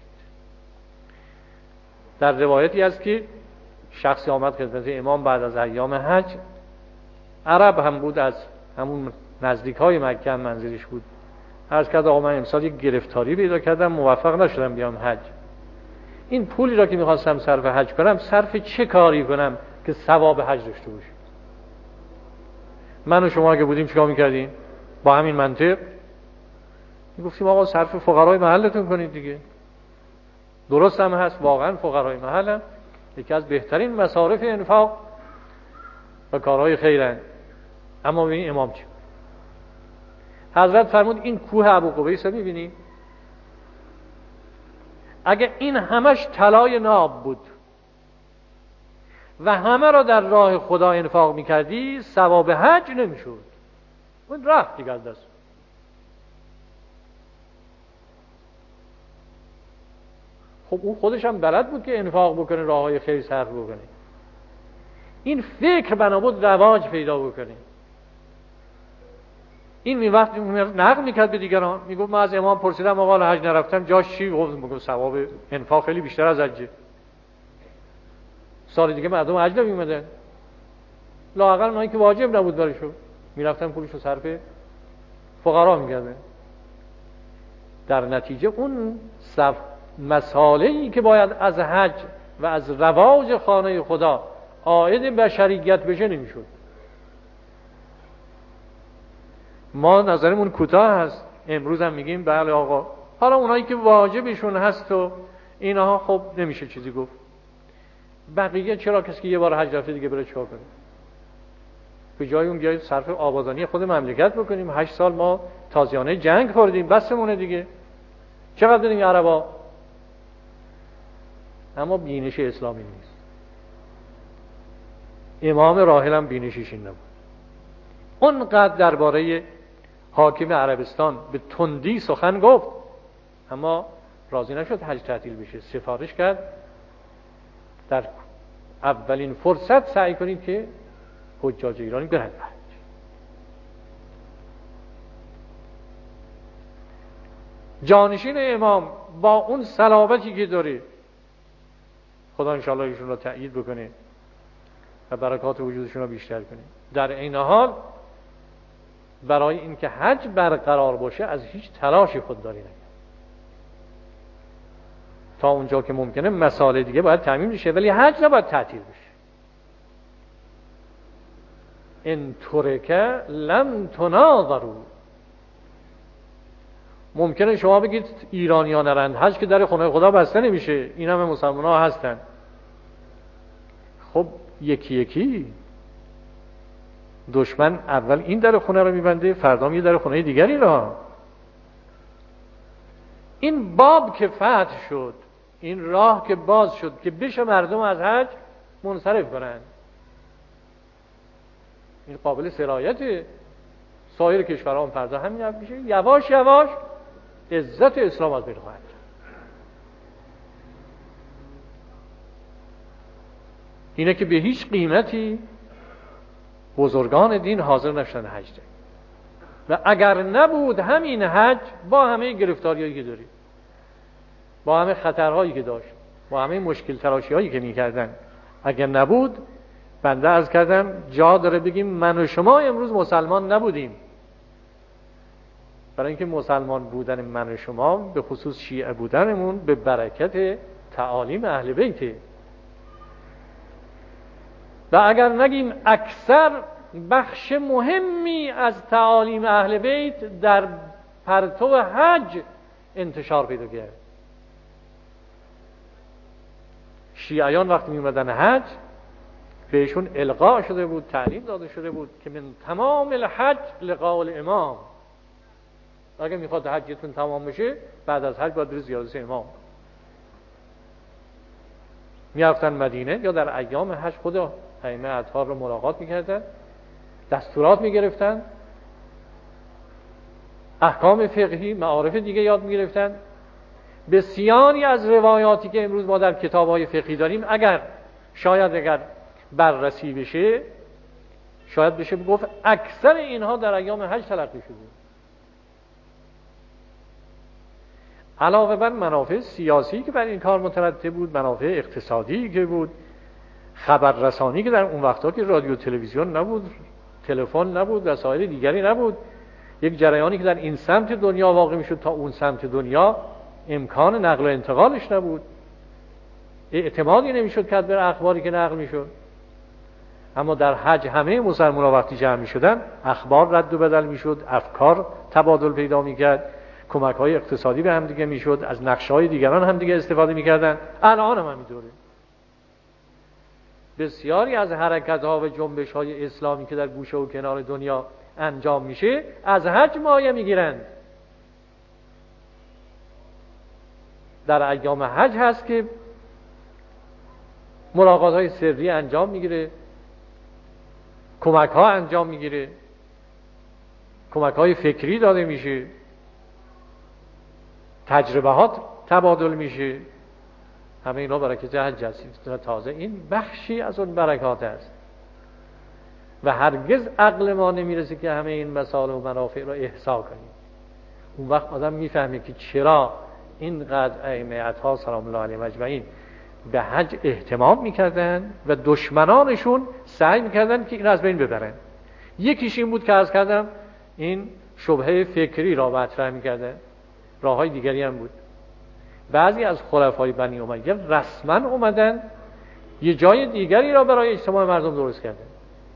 در روایتی هست که شخصی آمد خدمت امام بعد از ایام حج، عرب هم بود، از همون نزدیک های مکه هم منزلش بود، عرض کرد آقا من امسال یک گرفتاری پیدا کردم، موفق نشدم بیام حج. این پولی را که میخواستم صرف حج کنم، صرف چه کاری کنم که ثواب حج داشته باشه؟ من و شما که بودیم چیکار میکردیم؟ با همین منطق میگفتیم آقا صرف فقرای محلتون کنید دیگه. درست هم هست، واقعا فقرای محل هم یکی از بهترین مصارف انفاق و کارهای خیرن. اما ببین امام چی؟ حضرت فرمود این کوه ابو قبیس رو میبینی؟ اگه این همش طلای ناب بود و همه را در راه خدا انفاق میکردی، ثواب حج نمیشد. اون رفت دیگه از دست. خب اون خودش هم بلد بود که انفاق بکنه، راه های خیر صرف بکنه. این فکر بنا بود رواج پیدا بکنه. این می وقت نقل میکرد به دیگران، میگفت من از امام پرسیدم آقا حج نرفتم جاش چی؟ گفت میگم ثواب انفاق خیلی بیشتر از حجه. سال دیگه مردم حج نمیومدن، لااقل اونایی که واجب نبود براشون میرفتن پولشو صرف فقرا میگردن. در نتیجه اون صف مسائلی که باید از حج و از رواج خانه خدا عائد بشریت بشه نمیشد. ما نظرمون کوتاه هست، امروز هم میگیم بله آقا، حالا اونایی که واجبشون هست و اینها خب نمیشه چیزی گفت. بقیه چرا کسی که یه بار حج رفته دیگه بره چیکار کنه؟ به جای اون بیایید صرف آبادانی خود مملکت بکنیم. هشت سال ما تازیانه جنگ خوردیم، بسمونه دیگه، چقدر بدیم عربا. اما بینش اسلامی نیست. امام راحل هم بینشش این نبود. اونقدر درباره حاکم عربستان به تندی سخن گفت، اما راضی نشد حج تعطیل بشه. سفارش کرد در اولین فرصت سعی کنید که حجاج ایرانی برن به حج. جانشین امام با اون صلابتی که داره، خدا انشاءالله ایشون رو تأیید بکنه و برکات وجودشون رو بیشتر کنه، در این حال برای اینکه حج برقرار باشه از هیچ تلاشی خودداری نکنه. تا اونجا که ممکنه مسائل دیگه باید تامین بشه، ولی حج نباید تعطیل بشه. ان ترکه لم تناظروا. ممکنه شما بگید ایرانیان نرند حج که در خونه خدا بسته نمیشه، این همه مسلمان ها هستن. خب یکی یکی دشمن اول این در خونه رو میبنده، فردا یه در خونه دیگری رو. این باب که فتح شد، این راه که باز شد که بشه مردم از حج منصرف کنند، این قابل سرایت. سایر کشورها هم فردا همین میشه. یواش یواش عزت اسلام از بین خواهد. اینه که به هیچ قیمتی بزرگان دین حاضر نشدن حج ده. و اگر نبود همین حج با همه گرفتاریایی که داریم، با همه خطرهایی که داشت، با همه مشکل تراشی‌هایی که می‌کردن، اگر نبود، بنده عرض کردم جا داره بگیم من و شما امروز مسلمان نبودیم. برای اینکه مسلمان بودن من و شما، به خصوص شیعه بودنمون، به برکت تعالیم اهل بیته. و اگر نگیم اکثر بخش مهمی از تعالیم اهل بیت در پرتو حج انتشار پیدا کرد. شیعیان وقتی می اومدن حج بهشون القا شده بود، تعلیم داده شده بود که من تمام الحج لقاء الامام. اگه میخواد حجتون تمام بشه بعد از حج باید بری زیارت امام. میرفتن مدینه یا در ایام حج خود ائمه اطهار رو ملاقات میکردن، دستورات میگرفتن، احکام فقهی، معارف دیگه یاد میگرفتن. بسیاری از روایاتی که امروز ما در کتاب‌های فقهی داریم، اگر شاید اگر بررسی بشه، شاید بشه گفت اکثر اینها در ایام حج تلقی شده. علاوه بر منافع سیاسی که بر این کار مترتب بود، منافع اقتصادی که بود، خبررسانی که در اون وقتا که رادیو تلویزیون نبود، تلفن نبود، وسایل دیگری نبود، یک جریانی که در این سمت دنیا واقع میشد تا اون سمت دنیا امکان نقل و انتقالش نبود، اعتمادی نمیشد کرد بر اخباری که نقل میشد. اما در حج همه مسلمان‌ها وقتی جمع میشدن، اخبار رد و بدل میشد، افکار تبادل پیدا میکرد، کمک‌های اقتصادی به هم دیگه میشد، از نقشه‌های دیگران هم دیگه استفاده میکردن. الان هم همینطوره. بسیاری از حرکت‌ها و جنبش‌های اسلامی که در گوشه و کنار دنیا انجام میشه از حج مایه میگیرند. در ایام حج هست که ملاقات‌های سری انجام میگیره، کمک‌ها انجام میگیره، کمک‌های فکری داده میشه، تجربهات تبادل میشه. همه اینا برکت حج است. تازه این بخشی از اون برکات است و هرگز عقل ما نمیرسه که همه این مسائل و منافع رو احصا کنیم. اون وقت آدم میفهمه که چرا اینقدر ائمه اطهار سلام الله علیهم اجمعین به حج اهتمام میکردن و دشمنانشون سعی میکردن که این از بین ببرن. یکیش این بود که عرض کردم این شبهه فکری را مطرح می‌کردند. راه‌های دیگری هم بود. بعضی از خلفای بنی امیه رسما اومدن یه جای دیگری را برای اجتماع مردم درست کردن.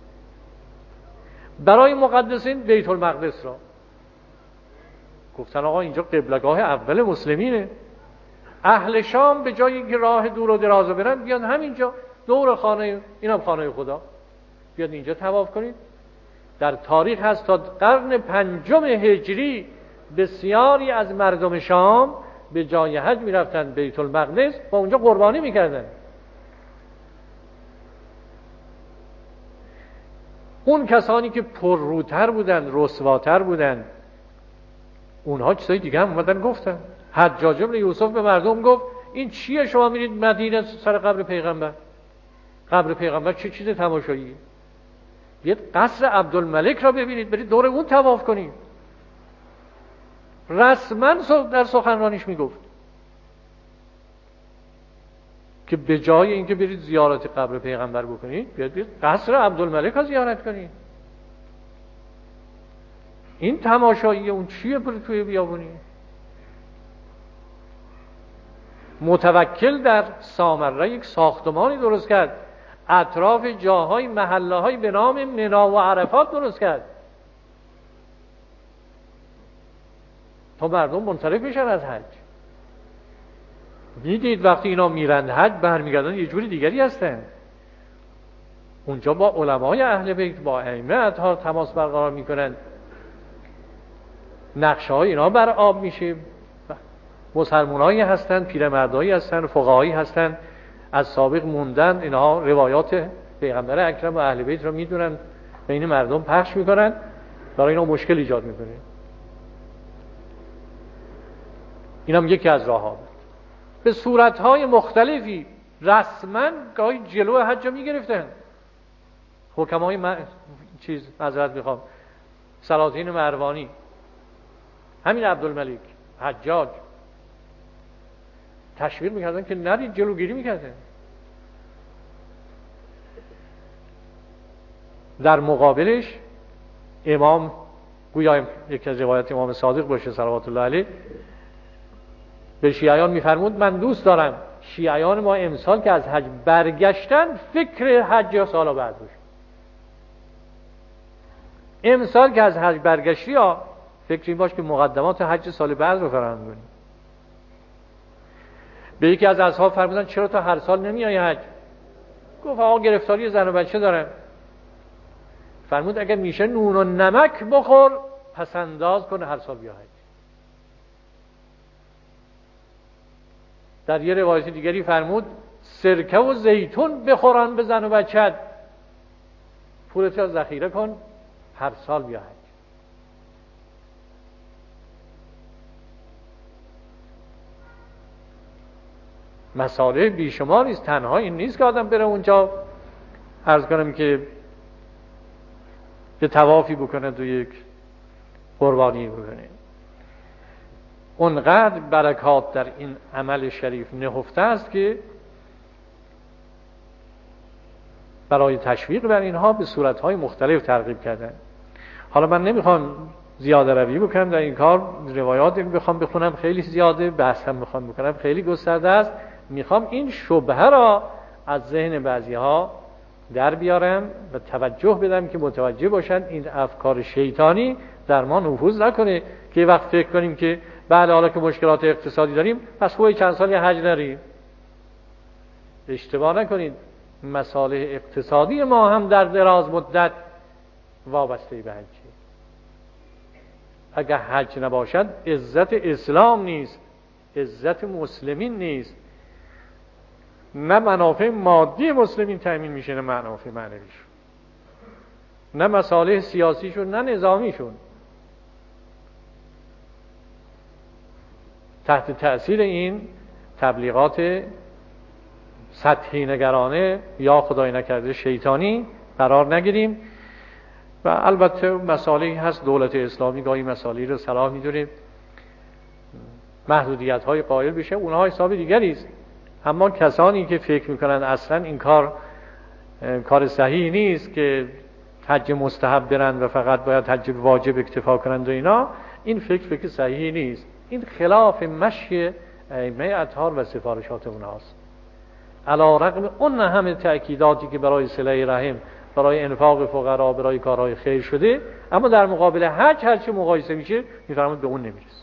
برای مقدسین بیت المقدس را گفتن آقا اینجا قبله‌گاه اول مسلمینه. اهل شام به جای اینکه راه دور و دراز برن بیان همینجا دور خانه، اینم خانه خدا، بیاد اینجا طواف کنید. در تاریخ هست تا قرن پنجم هجری بسیاری از مردم شام به جای حج میرفتن بیت المقدس و اونجا قربانی میکردن. اون کسانی که پرروتر بودن، رسواتر بودن، اونها چیزای دیگه هم اومدن گفتن. حجاج بن یوسف به مردم گفت این چیه شما میرید مدینه سر قبر پیغمبر؟ قبر پیغمبر چه چیز تماشاییه؟ بیاید قصر عبدالملک را ببینید، برید دور اون طواف کنید. رسما در سخنرانیش میگفت که به جای اینکه برید زیارت قبر پیغمبر بکنید، بیاید بیاید قصر عبدالملک را زیارت کنید. این تماشایی اون چیه پر توی بیابونی؟ متوکل در سامره یک ساختمانی درست کرد، اطراف جاهای محله های به نام منا و عرفات درست کرد تا مردم منصرف بشن از حج. دیدید وقتی اینا میرن حج برمیگردن یه جوری دیگری هستن. اونجا با علمای اهل بیت، با ائمه اطهار تماس برقرار میکنن، نقشه های اینا بر آب میشه. مسلمانایی هستن، پیرمردایی هستن، فقهایی هستن، از سابق موندن، اینها روایات پیغمبر اکرم و اهل بیت رو میدونن، بین مردم پخش میکنن، برای اینا مشکل ایجاد میکنه. اینم یکی از راه‌ها. به صورت‌های مختلفی رسما گاهی جلو حج میگرفتن. حکمای م... چیز معذرت میخوام سلاطین مروانی، همین عبدالملک، حجاج، تشویق میکردن که نرید، جلوگیری میکردن. در مقابلش امام، گویا یکی از روایت امام صادق باشه صلوات الله علیه، به شیعیان میفرمود من دوست دارم شیعیان ما امسال که از حج برگشتن فکر حج سال بعد باشه. امسال که از حج برگشتی ها فکر این باش که مقدمات حج سال بعد رو فراهم کنی. به یکی از اصحاب فرمودن چرا تا هر سال نمیای حج؟ گفت آقا گرفتاری زن و بچه دارم. فرمود اگر میشه نون و نمک بخور پس انداز کن هر سال بیا حج. در یه روایت دیگری فرمود سرکه و زیتون بخوران به زن و بچت، پولت را ذخیره کن هر سال بیا حج. مساله بیشماری است. تنها این نیست که آدم بره اونجا عرض کنم که یه طوافی بکنه تو یک قربانی بکنه. اونقدر برکات در این عمل شریف نهفته است که برای تشویق بر اینها به صورتهای مختلف ترغیب کردن. حالا من نمیخوام زیاده روی بکنم در این کار، روایات بخوام بخونم خیلی زیاده، بحث هم بخوام بکنم خیلی گسترده است. میخوام این شبهه را از ذهن بعضی ها در بیارم و توجه بدم که متوجه باشن این افکار شیطانی در ما نفوذ نکنه که وقت فکر کنیم که بله حالا که مشکلات اقتصادی داریم پس خوبه چند سال یه حج نریم. اشتباه نکنید، مسائل اقتصادی ما هم در دراز مدت وابسته به حجه. اگر حج نباشد عزت اسلام نیست، عزت مسلمین نیست، نه منافع مادی مسلمین تأمین میشه نه منافع معنویشون، نه مصالح سیاسیشون نه نظامیشون. تحت تأثیر این تبلیغات سطحی نگرانه یا خدای نکرده شیطانی قرار نگیریم. و البته مسائلی هست دولت اسلامی گاهی مسائلی رو صلاح می‌دونه محدودیت های قائل بشه، اونها حساب دیگری است. اما کسانی که فکر میکنن اصلا این کار کار صحیح نیست که حج مستحب برند و فقط باید حج واجب اکتفا کنند و اینا، این فکر فکر صحیحی نیست. این خلاف مشی ائمه اطهار و سفارشات اونهاست. علی رغم اون همه تأکیداتی که برای صله رحم، برای انفاق فقرا، برای کارهای خیر شده، اما در مقابل حج هرچی مقایسه میشه میفرماید به اون نمیرسه.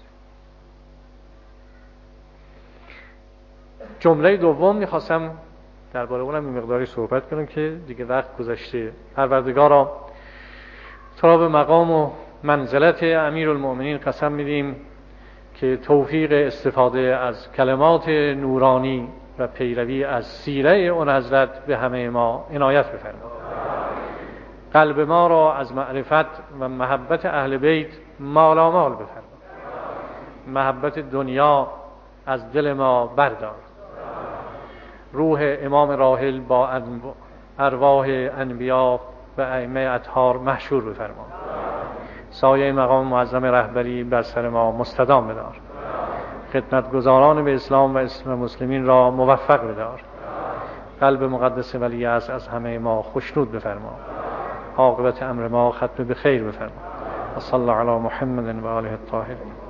جمله دوم میخواستم درباره اونم این مقداری صحبت کنم که دیگه وقت گذشته. پروردگارا تو را به مقام و منزلت امیرالمؤمنین قسم میدیم که توفیق استفاده از کلمات نورانی و پیروی از سیره اون حضرت به همه ما عنایت بفرما. قلب ما را از معرفت و محبت اهل بیت مالامال بفرما. محبت دنیا از دل ما بردار. روح امام راحل با ارواح انبیا و ائمه اطهار محشور بفرما. سایه مقام معظم رهبری بر سر ما مستدام بدار. خدمتگزاران به اسلام و اسلام مسلمین را موفق بدار. قلب مقدس ولی عصر از همه ما خوشنود بفرما. عاقبت امر ما ختم به خیر بفرما. صلی الله علی محمد و آله الطاهرین.